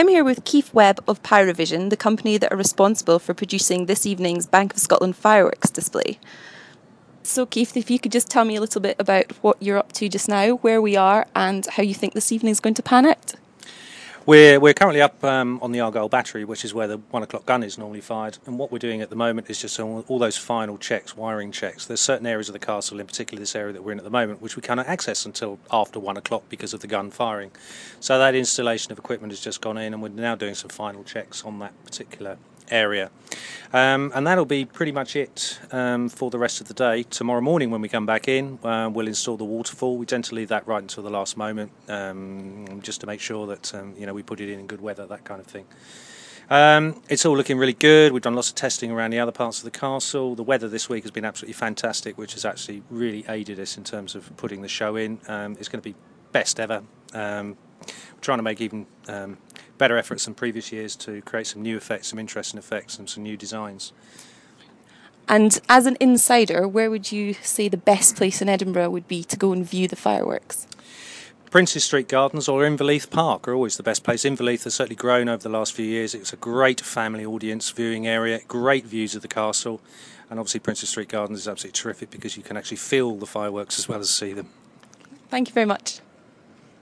I'm here with Keith Webb of Pyrovision, the company that are responsible for producing this evening's Bank of Scotland fireworks display. So Keith, if you could just tell me a little bit about what you're up to just now, where we are, and how you think this evening's going to pan out. We're currently up on the Argyle Battery, which is where the 1 o'clock gun is normally fired, and what we're doing at the moment is just all those final checks, wiring checks. There's certain areas of the castle, in particular this area that we're in at the moment, which we cannot access until after 1 o'clock because of the gun firing. So that installation of equipment has just gone in, and we're now doing some final checks on that particular area. And that'll be pretty much it for the rest of the day. Tomorrow morning when we come back in, we'll install the waterfall. We tend to leave that right until the last moment, just to make sure that we put it in good weather, that kind of thing. It's all looking really good. We've done lots of testing around the other parts of the castle. The weather this week has been absolutely fantastic, which has actually really aided us in terms of putting the show in. It's going to be best ever. We're trying to make even better efforts than previous years to create some new effects, some interesting effects and some new designs. And as an insider, where would you say the best place in Edinburgh would be to go and view the fireworks? Princes Street Gardens or Inverleith Park are always the best place. Inverleith has certainly grown over the last few years. It's a great family audience viewing area, great views of the castle, and obviously Princes Street Gardens is absolutely terrific because you can actually feel the fireworks as well as see them. Thank you very much.